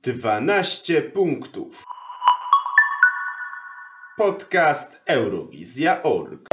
12 punktów. Podcast Eurowizja.org.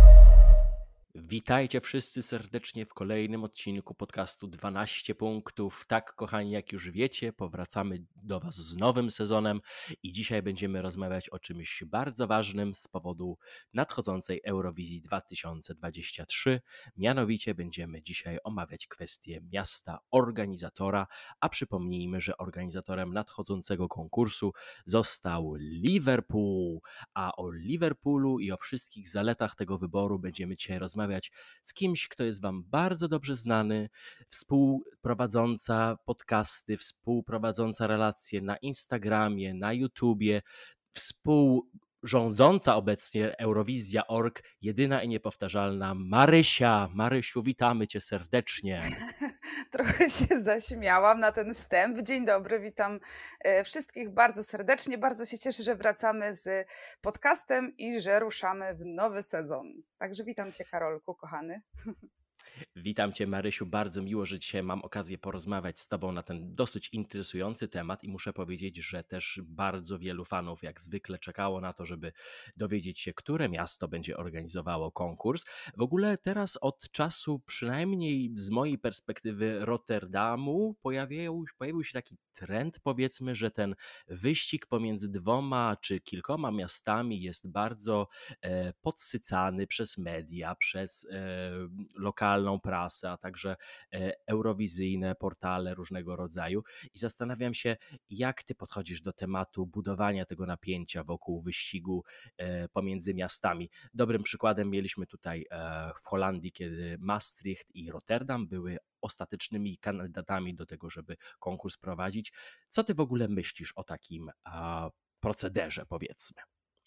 Witajcie wszyscy serdecznie w kolejnym odcinku podcastu 12 punktów. Tak, kochani, jak już wiecie, powracamy do Was z nowym sezonem i dzisiaj będziemy rozmawiać o czymś bardzo ważnym z powodu nadchodzącej Eurowizji 2023. Mianowicie będziemy dzisiaj omawiać kwestię miasta organizatora, a przypomnijmy, że organizatorem nadchodzącego konkursu został Liverpool, a o Liverpoolu i o wszystkich zaletach tego wyboru będziemy dzisiaj rozmawiać z kimś, kto jest Wam bardzo dobrze znany, współprowadząca podcasty, współprowadząca relacje na Instagramie, na YouTubie, współrządząca obecnie Eurowizja.org, jedyna i niepowtarzalna Marysia. Marysiu, witamy Cię serdecznie. Trochę się zaśmiałam na ten wstęp. Dzień dobry, witam wszystkich bardzo serdecznie. Bardzo się cieszę, że wracamy z podcastem i że ruszamy w nowy sezon. Także witam Cię, Karolku, kochany. Witam Cię, Marysiu, bardzo miło, że dzisiaj mam okazję porozmawiać z Tobą na ten dosyć interesujący temat i muszę powiedzieć, że też bardzo wielu fanów jak zwykle czekało na to, żeby dowiedzieć się, które miasto będzie organizowało konkurs. W ogóle teraz od czasu, przynajmniej z mojej perspektywy Rotterdamu, pojawił się taki trend, powiedzmy, że ten wyścig pomiędzy dwoma czy kilkoma miastami jest bardzo podsycany przez media, przez lokalną prasę, a także eurowizyjne portale różnego rodzaju i zastanawiam się, jak ty podchodzisz do tematu budowania tego napięcia wokół wyścigu pomiędzy miastami. Dobrym przykładem mieliśmy tutaj w Holandii, kiedy Maastricht i Rotterdam były ostatecznymi kandydatami do tego, żeby konkurs prowadzić. Co ty w ogóle myślisz o takim procederze, powiedzmy?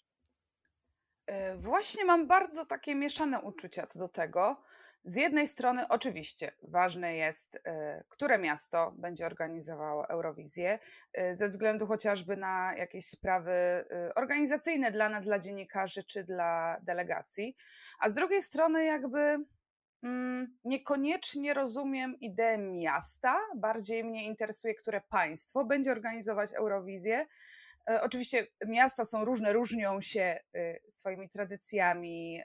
Właśnie mam bardzo takie mieszane uczucia co do tego. Z jednej strony oczywiście ważne jest, które miasto będzie organizowało Eurowizję, ze względu chociażby na jakieś sprawy organizacyjne dla nas, dla dziennikarzy czy dla delegacji, a z drugiej strony jakby niekoniecznie rozumiem ideę miasta, bardziej mnie interesuje, które państwo będzie organizować Eurowizję. Oczywiście miasta są różne, różnią się swoimi tradycjami,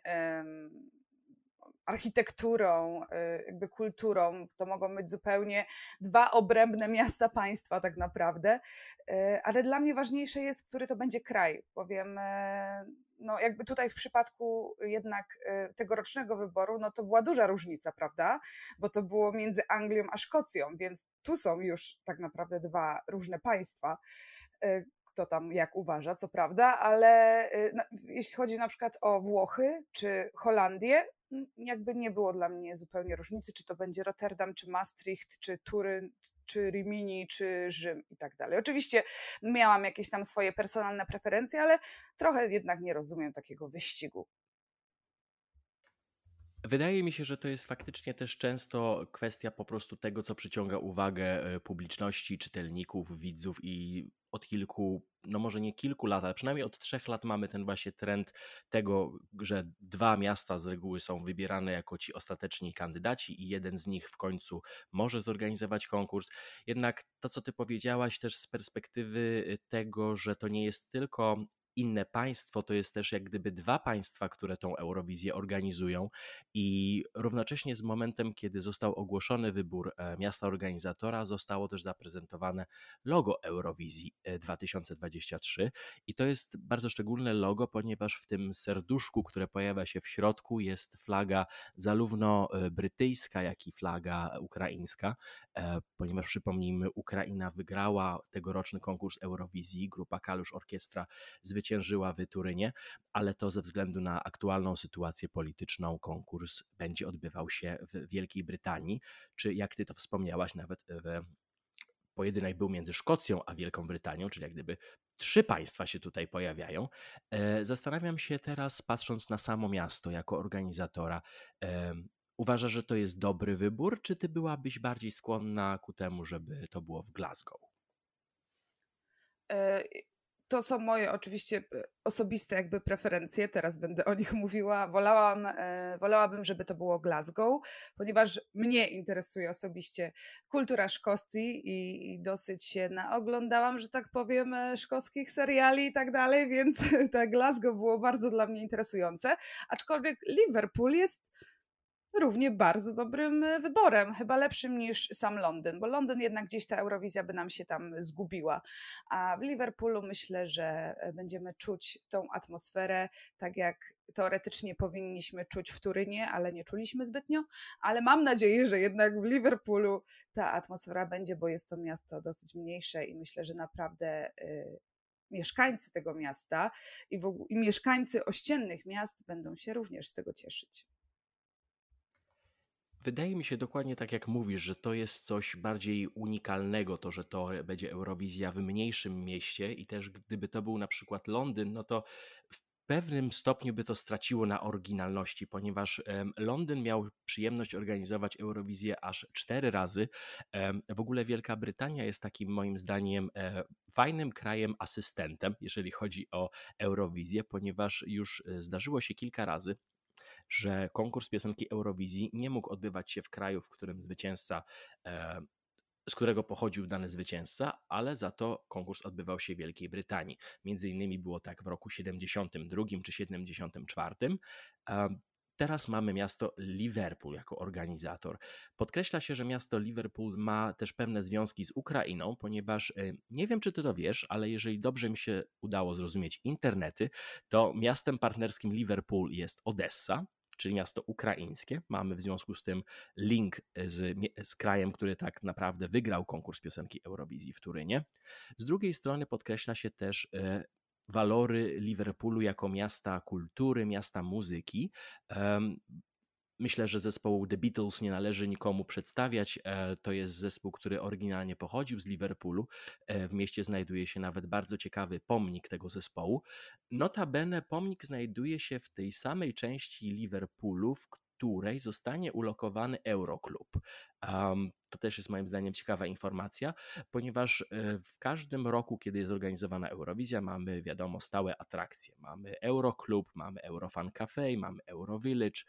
architekturą, jakby kulturą. To mogą być zupełnie dwa odrębne miasta państwa tak naprawdę, ale dla mnie ważniejsze jest, który to będzie kraj, bowiem no jakby tutaj w przypadku jednak tegorocznego wyboru, no to była duża różnica, prawda? Bo to było między Anglią a Szkocją, więc tu są już tak naprawdę dwa różne państwa. Kto tam jak uważa, co prawda, ale jeśli chodzi na przykład o Włochy czy Holandię, jakby nie było dla mnie zupełnie różnicy, czy to będzie Rotterdam, czy Maastricht, czy Turyn, czy Rimini, czy Rzym i tak dalej. Oczywiście miałam jakieś tam swoje personalne preferencje, ale trochę jednak nie rozumiem takiego wyścigu. Wydaje mi się, że to jest faktycznie też często kwestia po prostu tego, co przyciąga uwagę publiczności, czytelników, widzów i od kilku, no może nie kilku lat, ale przynajmniej od 3 lat mamy ten właśnie trend tego, że dwa miasta z reguły są wybierane jako ci ostateczni kandydaci i jeden z nich w końcu może zorganizować konkurs. Jednak to, co ty powiedziałaś też z perspektywy tego, że to nie jest tylko inne państwo, to jest też jak gdyby dwa państwa, które tą Eurowizję organizują i równocześnie z momentem, kiedy został ogłoszony wybór miasta organizatora, zostało też zaprezentowane logo Eurowizji 2023 i to jest bardzo szczególne logo, ponieważ w tym serduszku, które pojawia się w środku, jest flaga zarówno brytyjska, jak i flaga ukraińska, ponieważ przypomnijmy, Ukraina wygrała tegoroczny konkurs Eurowizji, grupa Kalusz Orkiestra zwyciężyła w Turynie, ale to ze względu na aktualną sytuację polityczną konkurs będzie odbywał się w Wielkiej Brytanii, czy jak ty to wspomniałaś, nawet pojedynek był między Szkocją a Wielką Brytanią, czyli jak gdyby 3 państwa się tutaj pojawiają. Zastanawiam się teraz, patrząc na samo miasto jako organizatora, uważasz, że to jest dobry wybór, czy ty byłabyś bardziej skłonna ku temu, żeby to było w Glasgow? to są moje oczywiście osobiste jakby preferencje, teraz będę o nich mówiła. Wolałabym, żeby to było Glasgow, ponieważ mnie interesuje osobiście kultura Szkocji i dosyć się naoglądałam, że tak powiem, szkockich seriali i tak dalej, więc tak Glasgow było bardzo dla mnie interesujące, aczkolwiek Liverpool jest równie bardzo dobrym wyborem, chyba lepszym niż sam Londyn, bo Londyn jednak gdzieś ta Eurowizja by nam się tam zgubiła, a w Liverpoolu myślę, że będziemy czuć tą atmosferę, tak jak teoretycznie powinniśmy czuć w Turynie, ale nie czuliśmy zbytnio, ale mam nadzieję, że jednak w Liverpoolu ta atmosfera będzie, bo jest to miasto dosyć mniejsze i myślę, że naprawdę mieszkańcy tego miasta i mieszkańcy ościennych miast będą się również z tego cieszyć. Wydaje mi się dokładnie tak jak mówisz, że to jest coś bardziej unikalnego, to, że to będzie Eurowizja w mniejszym mieście i też gdyby to był na przykład Londyn, no to w pewnym stopniu by to straciło na oryginalności, ponieważ Londyn miał przyjemność organizować Eurowizję aż 4 razy. W ogóle Wielka Brytania jest takim moim zdaniem fajnym krajem asystentem, jeżeli chodzi o Eurowizję, ponieważ już zdarzyło się kilka razy, że konkurs piosenki Eurowizji nie mógł odbywać się w kraju, w którym zwycięzca, z którego pochodził dany zwycięzca, ale za to konkurs odbywał się w Wielkiej Brytanii. Między innymi było tak w roku 72 czy 74. Teraz mamy miasto Liverpool jako organizator. Podkreśla się, że miasto Liverpool ma też pewne związki z Ukrainą, ponieważ nie wiem, czy ty to wiesz, ale jeżeli dobrze mi się udało zrozumieć internety, to miastem partnerskim Liverpool jest Odessa, czyli miasto ukraińskie. Mamy w związku z tym link z krajem, który tak naprawdę wygrał konkurs piosenki Eurowizji w Turynie. Z drugiej strony podkreśla się też walory Liverpoolu jako miasta kultury, miasta muzyki. Myślę, że zespołu The Beatles nie należy nikomu przedstawiać. To jest zespół, który oryginalnie pochodził z Liverpoolu. W mieście znajduje się nawet bardzo ciekawy pomnik tego zespołu. Notabene pomnik znajduje się w tej samej części Liverpoolu, w której zostanie ulokowany Euroclub. To też jest moim zdaniem ciekawa informacja, ponieważ w każdym roku, kiedy jest organizowana Eurowizja, mamy wiadomo stałe atrakcje. Mamy Euroclub, mamy Eurofan Cafe, mamy Eurovillage.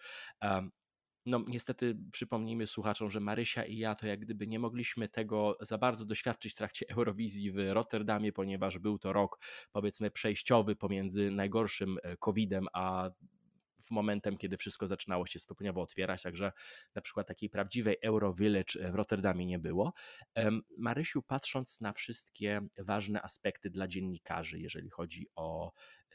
No niestety przypomnijmy słuchaczom, że Marysia i ja to jak gdyby nie mogliśmy tego za bardzo doświadczyć w trakcie Eurowizji w Rotterdamie, ponieważ był to rok powiedzmy przejściowy pomiędzy najgorszym COVID-em a w momentem, kiedy wszystko zaczynało się stopniowo otwierać, także na przykład takiej prawdziwej Eurovillage w Rotterdamie nie było. Marysiu, patrząc na wszystkie ważne aspekty dla dziennikarzy, jeżeli chodzi o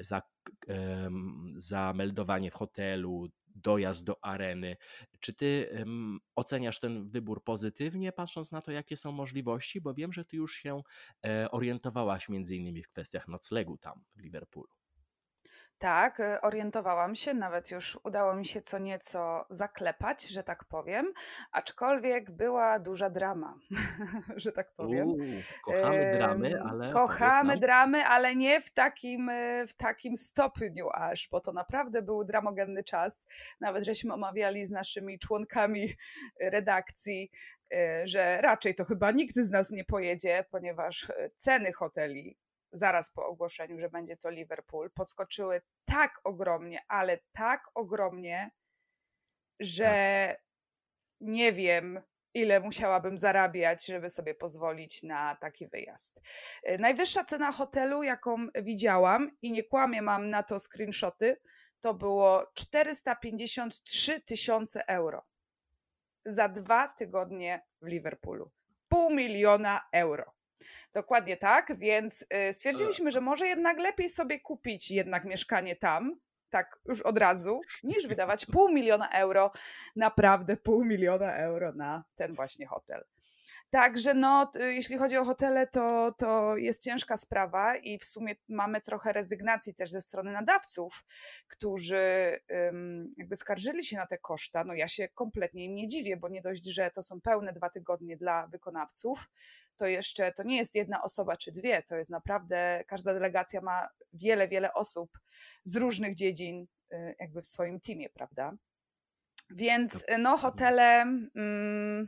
zameldowanie w hotelu, dojazd do areny. Czy ty oceniasz ten wybór pozytywnie, patrząc na to, jakie są możliwości? Bo wiem, że ty już się orientowałaś między innymi w kwestiach noclegu tam w Liverpoolu. Tak, orientowałam się, nawet już udało mi się co nieco zaklepać, że tak powiem, aczkolwiek była duża drama, że tak powiem. Kochamy dramy, ale opowiedz Kochamy nam. dramy, ale nie w takim stopniu aż, bo to naprawdę był dramogenny czas. Nawet żeśmy omawiali z naszymi członkami redakcji, że raczej to chyba nikt z nas nie pojedzie, ponieważ ceny hoteli zaraz po ogłoszeniu, że będzie to Liverpool, podskoczyły tak ogromnie, ale tak ogromnie, że nie wiem, ile musiałabym zarabiać, żeby sobie pozwolić na taki wyjazd. Najwyższa cena hotelu, jaką widziałam, i nie kłamię, mam na to screenshoty, to było 453 000 euro za 2 tygodnie w Liverpoolu. 500 000 euro. Dokładnie tak, więc stwierdziliśmy, że może jednak lepiej sobie kupić jednak mieszkanie tam, tak już od razu, niż wydawać 500 000 euro, naprawdę 500 000 euro na ten właśnie hotel. Także no, jeśli chodzi o hotele, to jest ciężka sprawa i w sumie mamy trochę rezygnacji też ze strony nadawców, którzy jakby skarżyli się na te koszta. No ja się kompletnie im nie dziwię, bo nie dość, że to są pełne 2 tygodnie dla wykonawców, to jeszcze to nie jest jedna osoba czy dwie, to jest naprawdę, każda delegacja ma wiele osób z różnych dziedzin jakby w swoim teamie, prawda? Więc no hotele...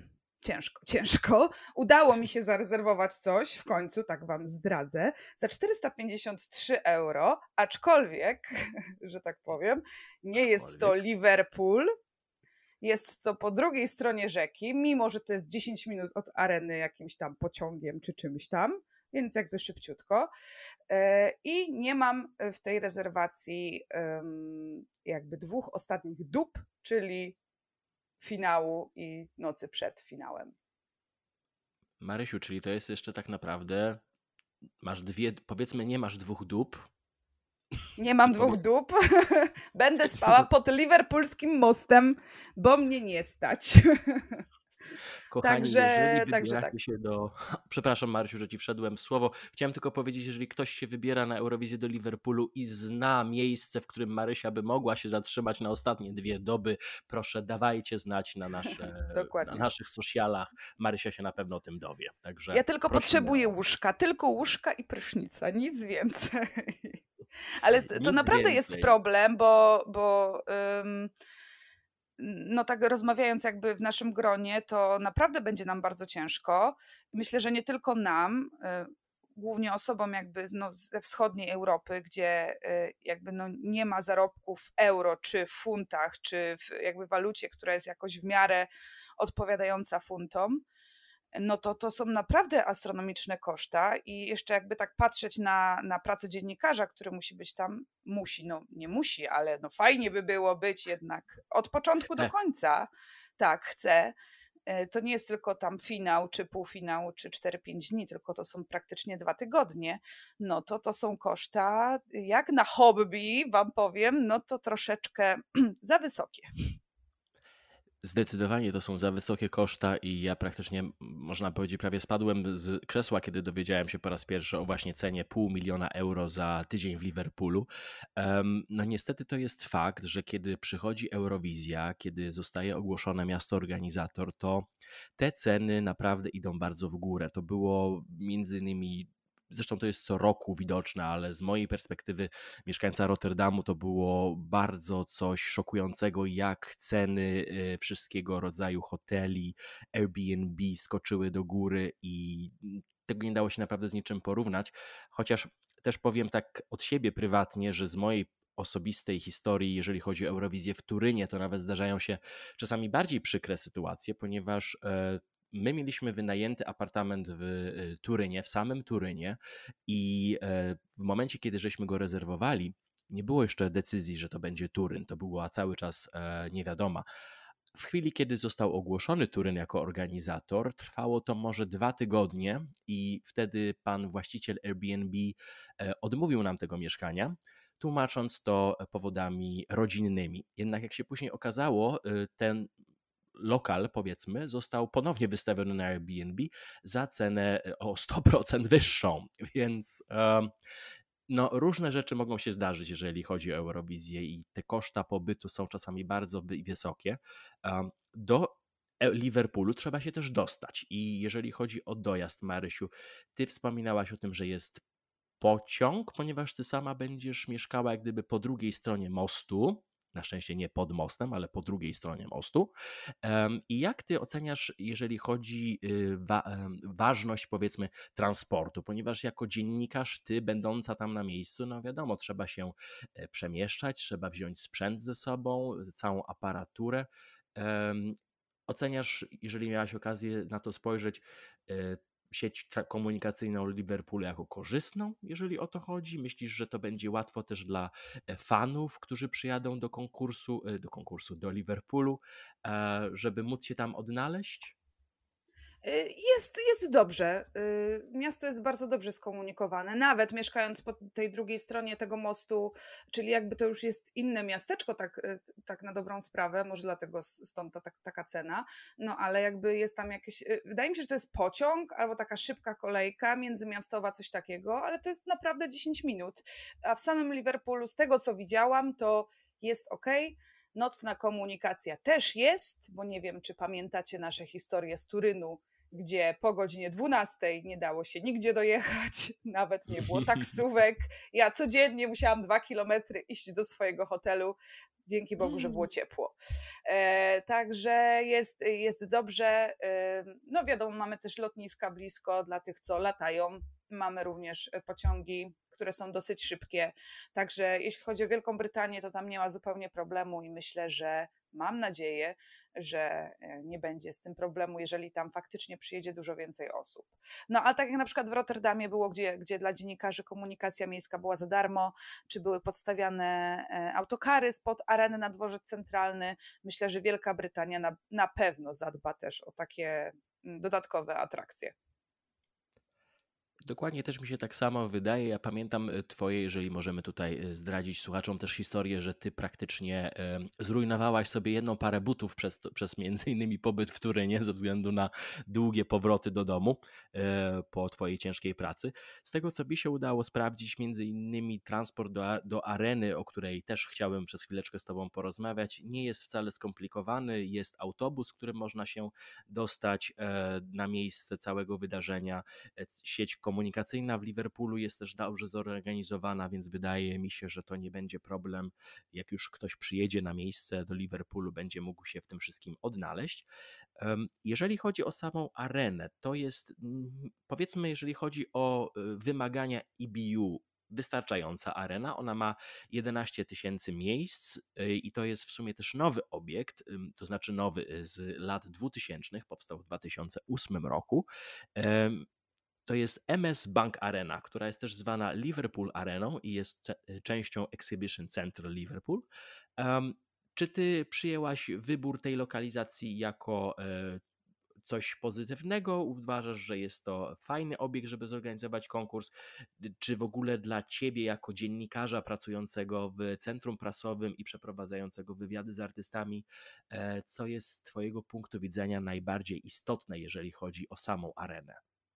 ciężko. Udało mi się zarezerwować coś w końcu, tak wam zdradzę, za 453 euro, aczkolwiek, że tak powiem, nie jest to Liverpool, jest to po drugiej stronie rzeki, mimo że to jest 10 minut od areny jakimś tam pociągiem czy czymś tam, więc jakby szybciutko. I nie mam w tej rezerwacji jakby 2 ostatnich dób, czyli finału i nocy przed finałem. Marysiu, czyli to jest jeszcze tak naprawdę, masz powiedzmy nie masz 2 dób. Nie mam 2 dób. Będę spała pod liverpoolskim mostem, bo mnie nie stać. Kochani, jeżeli wybieracie tak. się do... Przepraszam Marysiu, że ci wszedłem w słowo. Chciałem tylko powiedzieć, jeżeli ktoś się wybiera na Eurowizję do Liverpoolu i zna miejsce, w którym Marysia by mogła się zatrzymać na ostatnie 2 doby, proszę dawajcie znać na naszych socialach. Marysia się na pewno o tym dowie. Także ja tylko prosimy. potrzebuję łóżka. Tylko łóżka i prysznica. Nic więcej. Ale to naprawdę jest problem, bo no tak rozmawiając jakby w naszym gronie, to naprawdę będzie nam bardzo ciężko. Myślę, że nie tylko nam, głównie osobom jakby ze wschodniej Europy, gdzie jakby nie ma zarobków w euro, czy w funtach, czy w jakby walucie, która jest jakoś w miarę odpowiadająca funtom, no to są naprawdę astronomiczne koszta i jeszcze jakby tak patrzeć na pracę dziennikarza, który musi być tam, nie musi, ale no fajnie by było być jednak od początku do końca. Tak, chcę. To nie jest tylko tam finał, czy półfinał, czy 4-5 dni, tylko to są praktycznie 2 tygodnie. No to są koszta, jak na hobby wam powiem, no to troszeczkę za wysokie. Zdecydowanie to są za wysokie koszta i ja praktycznie, można powiedzieć, prawie spadłem z krzesła, kiedy dowiedziałem się po raz pierwszy o właśnie cenie 500 000 euro za tydzień w Liverpoolu. No niestety to jest fakt, że kiedy przychodzi Eurowizja, kiedy zostaje ogłoszone miasto organizator, to te ceny naprawdę idą bardzo w górę. To było między innymi... Zresztą to jest co roku widoczne, ale z mojej perspektywy mieszkańca Rotterdamu to było bardzo coś szokującego, jak ceny wszystkiego rodzaju hoteli, Airbnb skoczyły do góry i tego nie dało się naprawdę z niczym porównać. Chociaż też powiem tak od siebie prywatnie, że z mojej osobistej historii, jeżeli chodzi o Eurowizję w Turynie, to nawet zdarzają się czasami bardziej przykre sytuacje, ponieważ my mieliśmy wynajęty apartament w Turynie, w samym Turynie i w momencie, kiedy żeśmy go rezerwowali, nie było jeszcze decyzji, że to będzie Turyn, to była cały czas niewiadoma. W chwili, kiedy został ogłoszony Turyn jako organizator, trwało to może 2 tygodnie i wtedy pan właściciel Airbnb odmówił nam tego mieszkania, tłumacząc to powodami rodzinnymi. Jednak jak się później okazało, ten lokal, powiedzmy, został ponownie wystawiony na Airbnb za cenę o 100% wyższą, więc no, różne rzeczy mogą się zdarzyć, jeżeli chodzi o Eurowizję i te koszta pobytu są czasami bardzo wysokie. Do Liverpoolu trzeba się też dostać i jeżeli chodzi o dojazd, Marysiu, ty wspominałaś o tym, że jest pociąg, ponieważ ty sama będziesz mieszkała jak gdyby po drugiej stronie mostu, na szczęście nie pod mostem, ale po drugiej stronie mostu. I jak ty oceniasz, jeżeli chodzi ważność, powiedzmy, transportu? Ponieważ jako dziennikarz, ty będąca tam na miejscu, no wiadomo, trzeba się przemieszczać, trzeba wziąć sprzęt ze sobą, całą aparaturę. Oceniasz, jeżeli miałaś okazję na to spojrzeć, sieć komunikacyjną Liverpoolu jako korzystną, jeżeli o to chodzi? Myślisz, że to będzie łatwo też dla fanów, którzy przyjadą do Liverpoolu, żeby móc się tam odnaleźć? Jest dobrze. Miasto jest bardzo dobrze skomunikowane. Nawet mieszkając po tej drugiej stronie tego mostu, czyli jakby to już jest inne miasteczko, tak na dobrą sprawę, może dlatego stąd taka cena, no ale jakby jest tam jakieś, wydaje mi się, że to jest pociąg albo taka szybka kolejka międzymiastowa, coś takiego, ale to jest naprawdę 10 minut. A w samym Liverpoolu, z tego co widziałam, to jest okej. Nocna komunikacja też jest, bo nie wiem, czy pamiętacie nasze historie z Turynu, gdzie po godzinie 12 nie dało się nigdzie dojechać, nawet nie było taksówek. Ja codziennie musiałam 2 kilometry iść do swojego hotelu, Dzięki Bogu, że było ciepło. Także jest dobrze. No wiadomo, mamy też lotniska blisko dla tych, co latają. Mamy również pociągi, które są dosyć szybkie. Także jeśli chodzi o Wielką Brytanię, to tam nie ma zupełnie problemu i myślę, że mam nadzieję, że nie będzie z tym problemu, jeżeli tam faktycznie przyjedzie dużo więcej osób. No ale tak jak na przykład w Rotterdamie było, gdzie dla dziennikarzy komunikacja miejska była za darmo, czy były podstawiane autokary spod areny na dworzec centralny, myślę, że Wielka Brytania na pewno zadba też o takie dodatkowe atrakcje. Dokładnie też mi się tak samo wydaje. Ja pamiętam twoje, jeżeli możemy tutaj zdradzić słuchaczom też historię, że ty praktycznie zrujnowałaś sobie jedną parę butów przez między innymi pobyt w Turynie ze względu na długie powroty do domu po twojej ciężkiej pracy. Z tego, co mi się udało sprawdzić, między innymi transport do areny, o której też chciałem przez chwileczkę z tobą porozmawiać, nie jest wcale skomplikowany. Jest autobus, którym można się dostać na miejsce całego wydarzenia. Sieć komunikacyjna w Liverpoolu jest też dobrze zorganizowana, więc wydaje mi się, że to nie będzie problem. Jak już ktoś przyjedzie na miejsce do Liverpoolu, będzie mógł się w tym wszystkim odnaleźć. Jeżeli chodzi o samą arenę, to jest, powiedzmy, jeżeli chodzi o wymagania EBU, wystarczająca arena. Ona ma 11 000 miejsc i to jest w sumie też nowy obiekt, to znaczy nowy z lat 2000, powstał w 2008 roku. To jest MS Bank Arena, która jest też zwana Liverpool Areną i jest częścią Exhibition Centre Liverpool. Czy ty przyjęłaś wybór tej lokalizacji jako coś pozytywnego? Uważasz, że jest to fajny obiekt, żeby zorganizować konkurs? Czy w ogóle dla ciebie jako dziennikarza pracującego w centrum prasowym i przeprowadzającego wywiady z artystami, co jest z twojego punktu widzenia najbardziej istotne, jeżeli chodzi o samą arenę?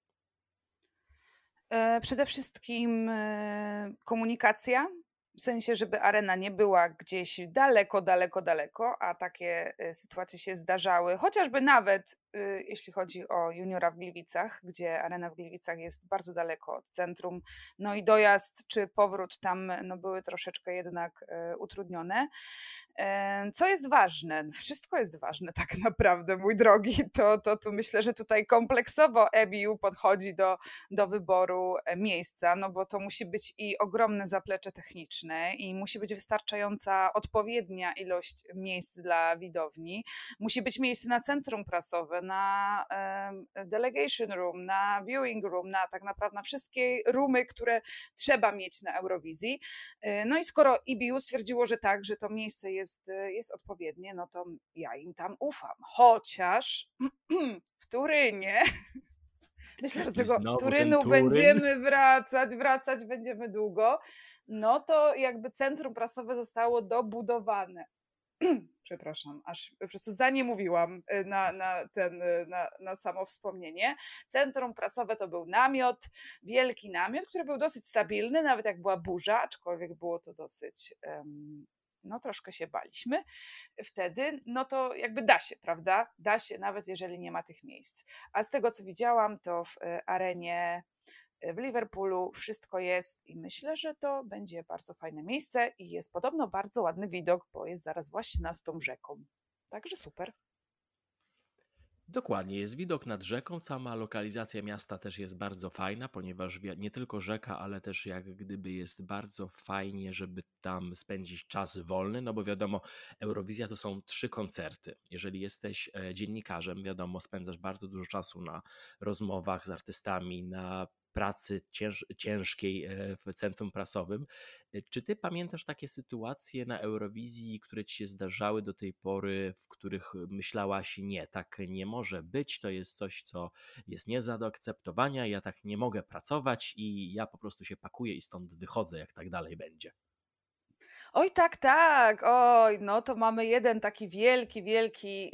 Przede wszystkim komunikacja, w sensie, żeby arena nie była gdzieś daleko, daleko, daleko, a takie sytuacje się zdarzały, chociażby nawet jeśli chodzi o juniora w Gliwicach, gdzie arena w Gliwicach jest bardzo daleko od centrum, no i dojazd czy powrót tam no, były troszeczkę jednak utrudnione. Co jest ważne? Wszystko jest ważne tak naprawdę, mój drogi. To tu myślę, że tutaj kompleksowo EBU podchodzi do wyboru miejsca, no bo to musi być i ogromne zaplecze techniczne i musi być wystarczająca odpowiednia ilość miejsc dla widowni. Musi być miejsce na centrum prasowe, na delegation room, na viewing room, na tak naprawdę na wszystkie roomy, które trzeba mieć na Eurowizji. No i skoro EBU stwierdziło, że tak, że to miejsce jest odpowiednie, no to ja im tam ufam. Chociaż w Turynie, myślę, że do tego Turynu będziemy wracać będziemy długo, no to jakby centrum prasowe zostało dobudowane. Przepraszam, aż po prostu za nie mówiłam na samo wspomnienie. Centrum prasowe to był namiot, wielki namiot, który był dosyć stabilny, nawet jak była burza, aczkolwiek było to dosyć, no troszkę się baliśmy wtedy, no to jakby da się, prawda? Da się, nawet jeżeli nie ma tych miejsc. A z tego, co widziałam, to w arenie w Liverpoolu wszystko jest i myślę, że to będzie bardzo fajne miejsce i jest podobno bardzo ładny widok, bo jest zaraz właśnie nad tą rzeką. Także super. Dokładnie, jest widok nad rzeką, sama lokalizacja miasta też jest bardzo fajna, ponieważ nie tylko rzeka, ale też jak gdyby jest bardzo fajnie, żeby tam spędzić czas wolny, no bo wiadomo, Eurowizja to są 3 koncerty. Jeżeli jesteś dziennikarzem, wiadomo, spędzasz bardzo dużo czasu na rozmowach z artystami, na pracy ciężkiej w centrum prasowym. Czy ty pamiętasz takie sytuacje na Eurowizji, które ci się zdarzały do tej pory, w których myślałaś, nie, tak nie może być, to jest coś, co jest nie do zaakceptowania, ja tak nie mogę pracować i ja po prostu się pakuję i stąd wychodzę, jak tak dalej będzie? Oj, tak, oj, no to mamy jeden taki wielki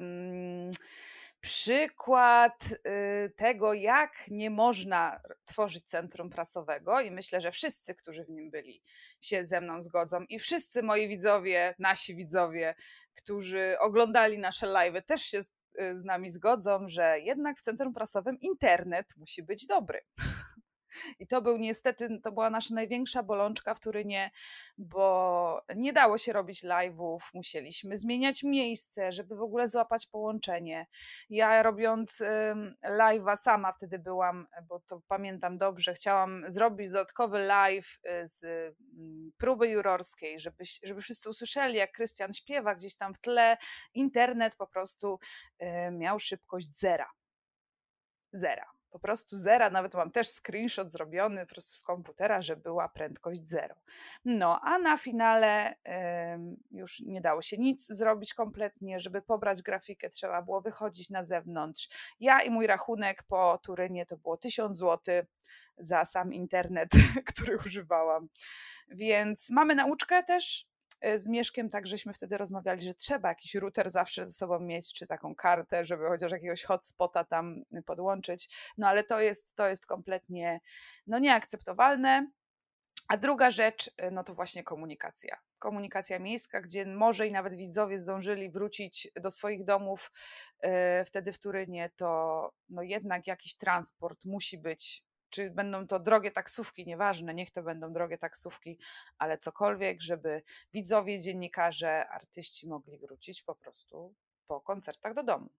przykład tego, jak nie można tworzyć centrum prasowego i myślę, że wszyscy, którzy w nim byli, się ze mną zgodzą i wszyscy moi widzowie, nasi widzowie, którzy oglądali nasze live'y, też się z nami zgodzą, że jednak w centrum prasowym internet musi być dobry. I to był niestety, to była nasza największa bolączka w Turynie, bo nie dało się robić live'ów, musieliśmy zmieniać miejsce, żeby w ogóle złapać połączenie. Ja robiąc live'a sama wtedy byłam, bo to pamiętam dobrze, chciałam zrobić dodatkowy live z próby jurorskiej, żeby wszyscy usłyszeli, jak Krystian śpiewa gdzieś tam w tle. Internet po prostu miał szybkość zera. Po prostu zera, nawet mam też screenshot zrobiony po prostu z komputera, że była prędkość 0. No, a na finale już nie dało się nic zrobić kompletnie, żeby pobrać grafikę trzeba było wychodzić na zewnątrz. Ja i mój rachunek po Turynie to było 1000 zł za sam internet, który używałam. Więc mamy nauczkę też. Z Mieszkiem tak żeśmy wtedy rozmawiali, że trzeba jakiś router zawsze ze sobą mieć, czy taką kartę, żeby chociaż jakiegoś hotspota tam podłączyć. No ale to jest kompletnie nieakceptowalne. A druga rzecz, no to właśnie komunikacja. Komunikacja miejska, gdzie może i nawet widzowie zdążyli wrócić do swoich domów wtedy w Turynie, to jednak jakiś transport musi być. Czy będą to drogie taksówki, nieważne, niech to będą drogie taksówki, ale cokolwiek, żeby widzowie, dziennikarze, artyści mogli wrócić po prostu po koncertach do domu.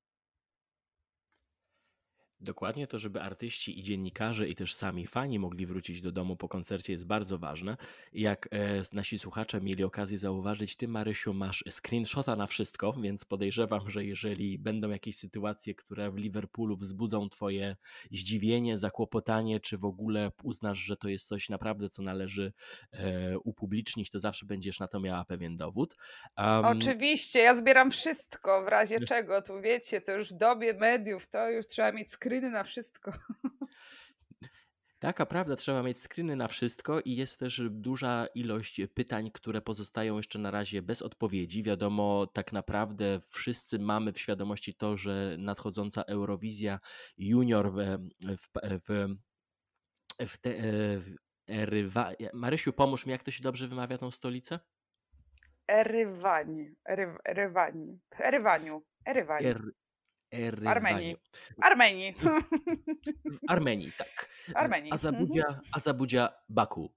Dokładnie to, żeby artyści i dziennikarze i też sami fani mogli wrócić do domu po koncercie jest bardzo ważne. Jak nasi słuchacze mieli okazję zauważyć, ty Marysiu masz screenshota na wszystko, więc podejrzewam, że jeżeli będą jakieś sytuacje, które w Liverpoolu wzbudzą twoje zdziwienie, zakłopotanie, czy w ogóle uznasz, że to jest coś naprawdę, co należy upublicznić, to zawsze będziesz na to miała pewien dowód. Oczywiście, ja zbieram wszystko, w razie czego, tu wiecie, to już w dobie mediów, to już trzeba mieć screeny na wszystko. Taka prawda, trzeba mieć screeny na wszystko i jest też duża ilość pytań, które pozostają jeszcze na razie bez odpowiedzi. Wiadomo, tak naprawdę wszyscy mamy w świadomości to, że nadchodząca Eurowizja Junior Marysiu, pomóż mi, jak to się dobrze wymawia tą stolicę? Erywaniu. Erywaniu. Armenii. W Armenii, tak. Armenii. Azabudzia Baku.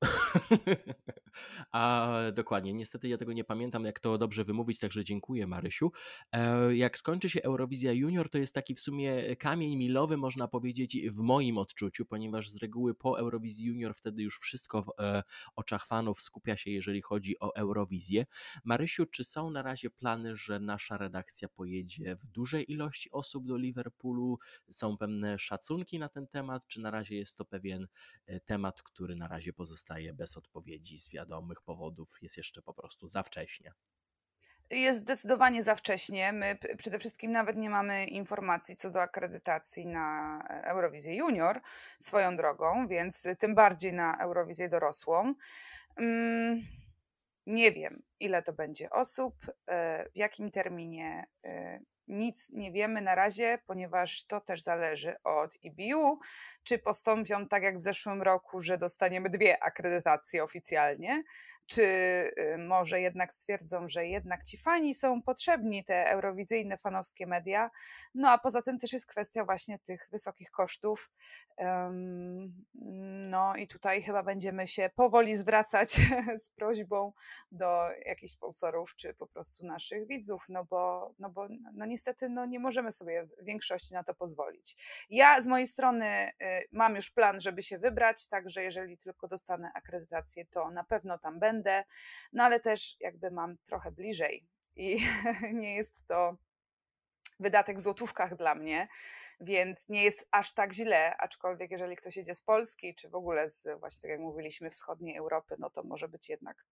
A dokładnie, niestety ja tego nie pamiętam, jak to dobrze wymówić, także dziękuję Marysiu. Jak skończy się Eurowizja Junior, to jest taki w sumie kamień milowy, można powiedzieć, w moim odczuciu, ponieważ z reguły po Eurowizji Junior wtedy już wszystko w oczach fanów skupia się, jeżeli chodzi o Eurowizję. Marysiu, czy są na razie plany, że nasza redakcja pojedzie w dużej ilości osób do Liverpoolu? Są pewne szacunki na ten temat, czy na razie jest to pewien temat, który na razie pozostaje bez odpowiedzi z wiadomych powodów, jest jeszcze po prostu za wcześnie? Jest zdecydowanie za wcześnie. My przede wszystkim nawet nie mamy informacji co do akredytacji na Eurowizję Junior swoją drogą, więc tym bardziej na Eurowizję dorosłą. Nie wiem, ile to będzie osób, w jakim terminie. Nic nie wiemy na razie, ponieważ to też zależy od EBU, czy postąpią tak jak w zeszłym roku, że dostaniemy 2 akredytacje oficjalnie, czy może jednak stwierdzą, że jednak ci fani są potrzebni, te eurowizyjne fanowskie media. No a poza tym też jest kwestia właśnie tych wysokich kosztów. No i tutaj chyba będziemy się powoli zwracać z prośbą do jakichś sponsorów, czy po prostu naszych widzów, no bo niestety nie możemy sobie w większości na to pozwolić. Ja z mojej strony mam już plan, żeby się wybrać, także jeżeli tylko dostanę akredytację, to na pewno tam będę, no ale też jakby mam trochę bliżej i nie jest to wydatek w złotówkach dla mnie, więc nie jest aż tak źle, aczkolwiek jeżeli ktoś jedzie z Polski, czy w ogóle z, właśnie tak jak mówiliśmy, wschodniej Europy, no to może być jednak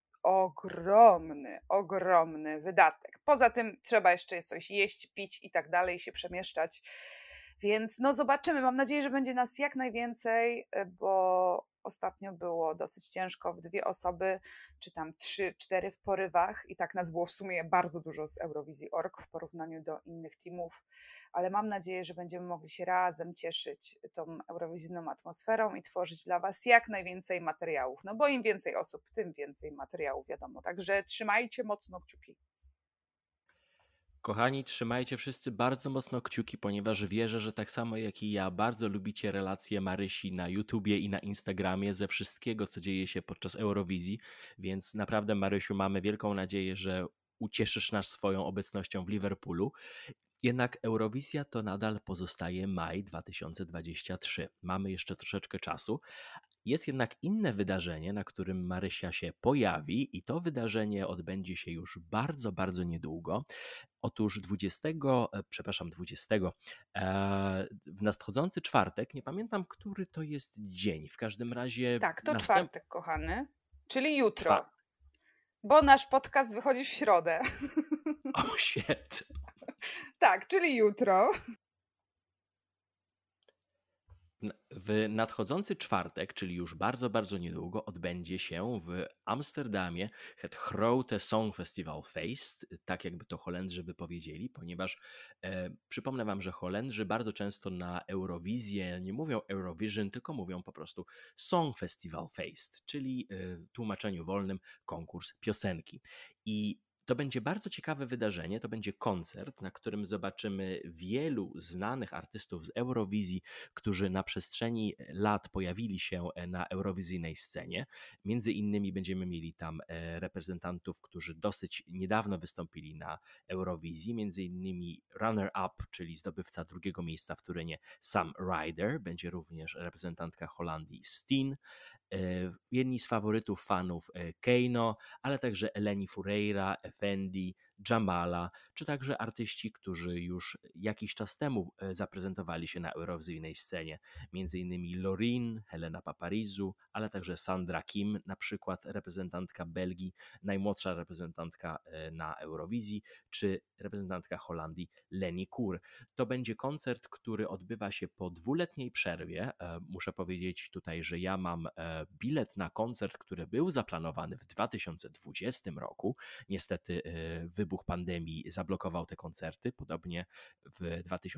ogromny wydatek. Poza tym trzeba jeszcze coś jeść, pić i tak dalej, się przemieszczać, więc zobaczymy. Mam nadzieję, że będzie nas jak najwięcej, bo ostatnio było dosyć ciężko w 2 osoby, czy tam 3-4 w porywach i tak nas było w sumie bardzo dużo z Eurowizji.org w porównaniu do innych teamów, ale mam nadzieję, że będziemy mogli się razem cieszyć tą eurowizyjną atmosferą i tworzyć dla Was jak najwięcej materiałów, no bo im więcej osób, tym więcej materiałów, wiadomo, także trzymajcie mocno kciuki. Kochani, trzymajcie wszyscy bardzo mocno kciuki, ponieważ wierzę, że tak samo jak i ja bardzo lubicie relacje Marysi na YouTubie i na Instagramie ze wszystkiego, co dzieje się podczas Eurowizji, więc naprawdę, Marysiu, mamy wielką nadzieję, że ucieszysz nas swoją obecnością w Liverpoolu. Jednak Eurowizja to nadal pozostaje maj 2023. Mamy jeszcze troszeczkę czasu. Jest jednak inne wydarzenie, na którym Marysia się pojawi, i to wydarzenie odbędzie się już bardzo, bardzo niedługo. Otóż 20, w nadchodzący czwartek, nie pamiętam, który to jest dzień, w każdym razie Tak, to czwartek, kochany, czyli jutro, czwartek. bo nasz podcast wychodzi w środę. Oh shit. Tak, czyli jutro. W nadchodzący czwartek, czyli już bardzo, bardzo niedługo, odbędzie się w Amsterdamie het Grote Songfestival Feest, tak jakby to Holendrzy by powiedzieli, ponieważ przypomnę wam, że Holendrzy bardzo często na Eurowizję nie mówią Eurovision, tylko mówią po prostu Songfestival Feest, czyli w tłumaczeniu wolnym konkurs piosenki. I to będzie bardzo ciekawe wydarzenie, to będzie koncert, na którym zobaczymy wielu znanych artystów z Eurowizji, którzy na przestrzeni lat pojawili się na eurowizyjnej scenie. Między innymi będziemy mieli tam reprezentantów, którzy dosyć niedawno wystąpili na Eurowizji, między innymi runner-up, czyli zdobywca drugiego miejsca w Turynie Sam Ryder, będzie również reprezentantka Holandii Steen, jedni z faworytów fanów Keino, ale także Eleni Foureira, Effendi, Jamala, czy także artyści, którzy już jakiś czas temu zaprezentowali się na eurowizyjnej scenie, między innymi Loreen, Helena Paparizou, ale także Sandra Kim, na przykład reprezentantka Belgii, najmłodsza reprezentantka na Eurowizji, czy reprezentantka Holandii Leni Kur. To będzie koncert, który odbywa się po 2-letniej przerwie. Muszę powiedzieć tutaj, że ja mam bilet na koncert, który był zaplanowany w 2020 roku. Niestety wybuch pandemii zablokował te koncerty, podobnie w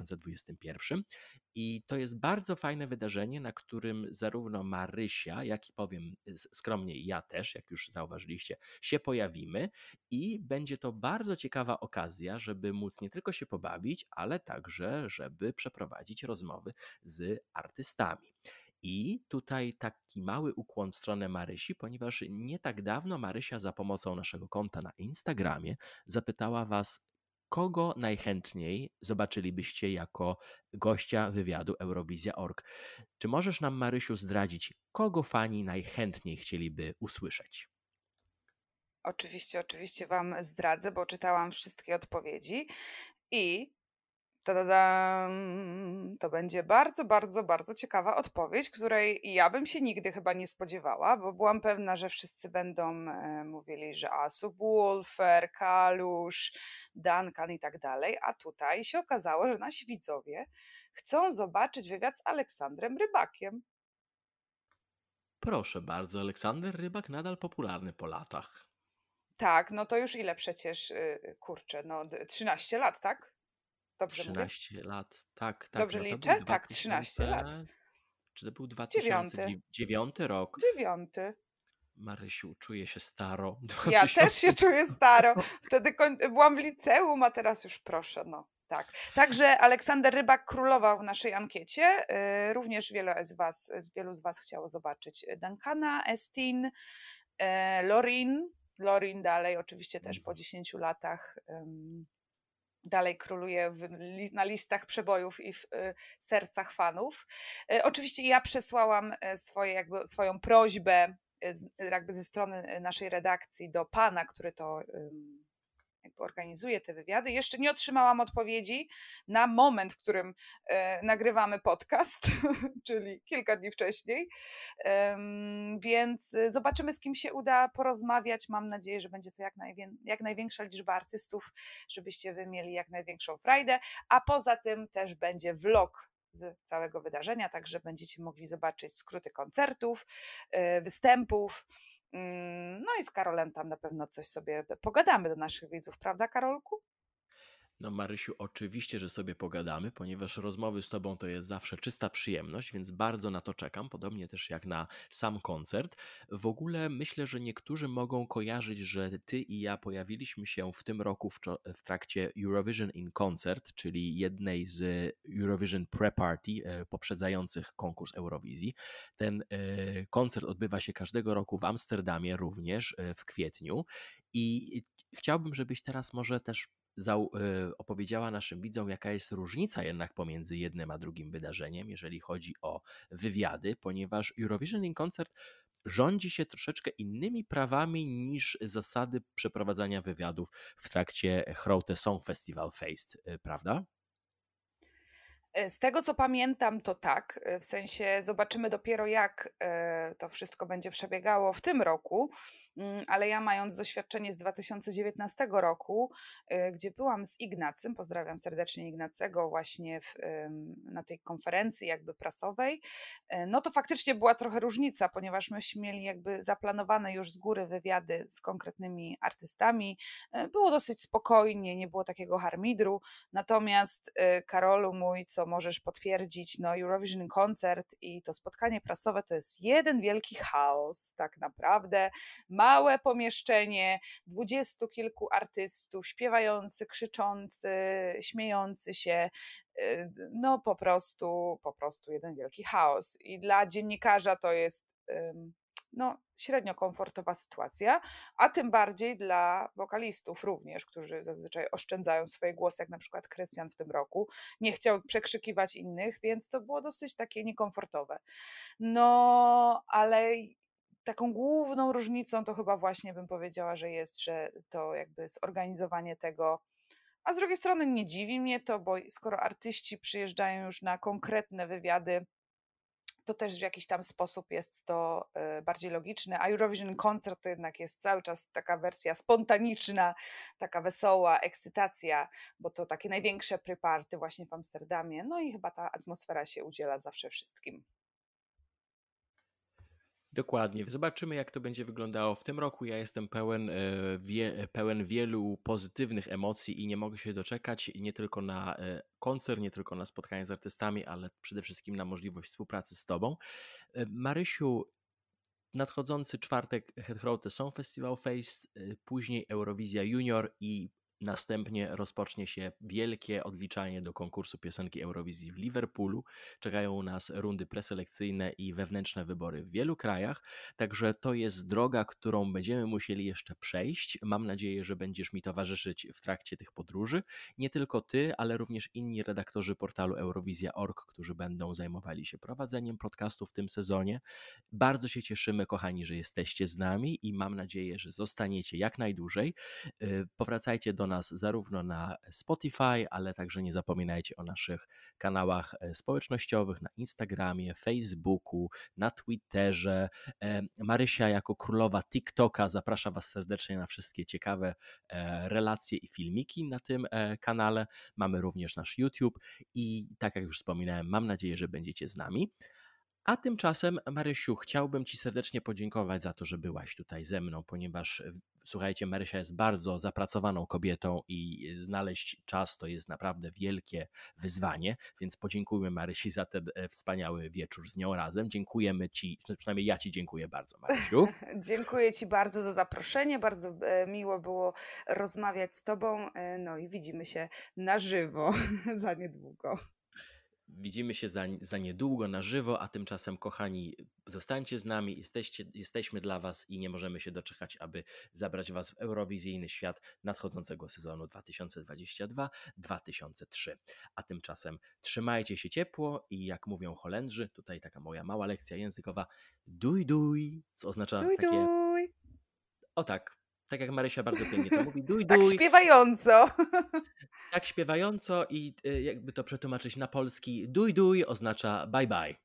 2021. I to jest bardzo fajne wydarzenie, na którym zarówno Marysia, jak i powiem skromnie ja też, jak już zauważyliście, się pojawimy, i będzie to bardzo ciekawa okazja, żeby móc nie tylko się pobawić, ale także, żeby przeprowadzić rozmowy z artystami. I tutaj taki mały ukłon w stronę Marysi, ponieważ nie tak dawno Marysia za pomocą naszego konta na Instagramie zapytała was, kogo najchętniej zobaczylibyście jako gościa wywiadu Eurowizja.org. Czy możesz nam, Marysiu, zdradzić, kogo fani najchętniej chcieliby usłyszeć? Oczywiście wam zdradzę, bo czytałam wszystkie odpowiedzi i tadadam, to będzie bardzo ciekawa odpowiedź, której ja bym się nigdy chyba nie spodziewała, bo byłam pewna, że wszyscy będą mówili, że Subwoofer, Kalusz, Duncan i tak dalej, a tutaj się okazało, że nasi widzowie chcą zobaczyć wywiad z Aleksandrem Rybakiem. Proszę bardzo, Aleksander Rybak nadal popularny po latach. Tak, no to już ile przecież, kurczę, no 13 lat, tak? Dobrze mówię? 13 lat, tak, Dobrze no to był liczę? Tak, 13 lat. 2000, czy to był 9. 2009 rok? 9. Marysiu, czuję się staro. Ja też się 2000. czuję staro. Wtedy byłam w liceum, a teraz już proszę, no tak. Także Aleksander Rybak królował w naszej ankiecie. Również wielu z was chciało zobaczyć Duncana, Estin, Lorin dalej, oczywiście też po 10 latach dalej króluje na listach przebojów i w sercach fanów. Oczywiście ja przesłałam swoją prośbę jakby ze strony naszej redakcji do pana, który to jakby organizuje te wywiady. Jeszcze nie otrzymałam odpowiedzi na moment, w którym nagrywamy podcast, czyli kilka dni wcześniej. Więc zobaczymy, z kim się uda porozmawiać. Mam nadzieję, że będzie to jak największa liczba artystów, żebyście wy mieli jak największą frajdę, a poza tym też będzie vlog z całego wydarzenia, także będziecie mogli zobaczyć skróty koncertów, występów. No i z Karolem tam na pewno coś sobie pogadamy do naszych widzów, prawda, Karolku? No Marysiu, oczywiście, że sobie pogadamy, ponieważ rozmowy z Tobą to jest zawsze czysta przyjemność, więc bardzo na to czekam, podobnie też jak na sam koncert. W ogóle myślę, że niektórzy mogą kojarzyć, że Ty i ja pojawiliśmy się w tym roku w trakcie Eurovision in Concert, czyli jednej z Eurovision Pre-Party poprzedzających konkurs Eurowizji. Ten koncert odbywa się każdego roku w Amsterdamie również w kwietniu i chciałbym, żebyś teraz może też opowiedziała naszym widzom, jaka jest różnica jednak pomiędzy jednym a drugim wydarzeniem, jeżeli chodzi o wywiady, ponieważ Eurovision in Concert rządzi się troszeczkę innymi prawami niż zasady przeprowadzania wywiadów w trakcie Grote Songfestival Feest, prawda? Z tego co pamiętam, to tak. W sensie zobaczymy dopiero, jak to wszystko będzie przebiegało w tym roku, ale ja, mając doświadczenie z 2019 roku, gdzie byłam z Ignacym, pozdrawiam serdecznie Ignacego, właśnie na tej konferencji jakby prasowej, no to faktycznie była trochę różnica, ponieważ myśmy mieli jakby zaplanowane już z góry wywiady z konkretnymi artystami. Było dosyć spokojnie, nie było takiego harmidru. Natomiast Karolu mój, co możesz potwierdzić, no Eurovision Concert i to spotkanie prasowe to jest jeden wielki chaos tak naprawdę. Małe pomieszczenie, 20 kilku artystów, śpiewający, krzyczący, śmiejący się, no po prostu jeden wielki chaos. I dla dziennikarza to jest no, średnio komfortowa sytuacja, a tym bardziej dla wokalistów również, którzy zazwyczaj oszczędzają swoje głosy, jak na przykład Krystian w tym roku. Nie chciał przekrzykiwać innych, więc to było dosyć takie niekomfortowe. No, ale taką główną różnicą to chyba właśnie bym powiedziała, że jest, że to jakby zorganizowanie tego. A z drugiej strony nie dziwi mnie to, bo skoro artyści przyjeżdżają już na konkretne wywiady, to też w jakiś tam sposób jest to bardziej logiczne, a Eurovision Concert to jednak jest cały czas taka wersja spontaniczna, taka wesoła ekscytacja, bo to takie największe pre-party właśnie w Amsterdamie, no i chyba ta atmosfera się udziela zawsze wszystkim. Dokładnie. Zobaczymy, jak to będzie wyglądało w tym roku. Ja jestem pełen wielu pozytywnych emocji i nie mogę się doczekać nie tylko na koncert, nie tylko na spotkanie z artystami, ale przede wszystkim na możliwość współpracy z Tobą. Marysiu, nadchodzący czwartek Grote Songfestival Feest, później Eurowizja Junior i następnie rozpocznie się wielkie odliczanie do konkursu piosenki Eurowizji w Liverpoolu. Czekają nas rundy preselekcyjne i wewnętrzne wybory w wielu krajach, także to jest droga, którą będziemy musieli jeszcze przejść. Mam nadzieję, że będziesz mi towarzyszyć w trakcie tych podróży. Nie tylko ty, ale również inni redaktorzy portalu Eurowizja.org, którzy będą zajmowali się prowadzeniem podcastu w tym sezonie. Bardzo się cieszymy, kochani, że jesteście z nami i mam nadzieję, że zostaniecie jak najdłużej. Powracajcie do nas zarówno na Spotify, ale także nie zapominajcie o naszych kanałach społecznościowych na Instagramie, Facebooku, na Twitterze. Marysia jako królowa TikToka zaprasza Was serdecznie na wszystkie ciekawe relacje i filmiki na tym kanale. Mamy również nasz YouTube i tak jak już wspominałem, mam nadzieję, że będziecie z nami. A tymczasem, Marysiu, chciałbym Ci serdecznie podziękować za to, że byłaś tutaj ze mną, ponieważ słuchajcie, Marysia jest bardzo zapracowaną kobietą i znaleźć czas to jest naprawdę wielkie wyzwanie, więc podziękujmy Marysi za ten wspaniały wieczór z nią razem. Dziękujemy Ci, przynajmniej ja Ci dziękuję bardzo, Marysiu. Dziękuję Ci bardzo za zaproszenie, bardzo miło było rozmawiać z Tobą, no i widzimy się na żywo za niedługo. Widzimy się za niedługo na żywo, a tymczasem, kochani, zostańcie z nami, jesteśmy dla Was i nie możemy się doczekać, aby zabrać Was w eurowizyjny świat nadchodzącego sezonu 2022-2003. A tymczasem trzymajcie się ciepło i jak mówią Holendrzy, tutaj taka moja mała lekcja językowa, duj duj, co oznacza Duj, takie... duj. O tak jak Marysia bardzo pięknie to mówi, duj Tak duj. śpiewająco. Tak śpiewająco i jakby to przetłumaczyć na polski, duj duj oznacza bye bye.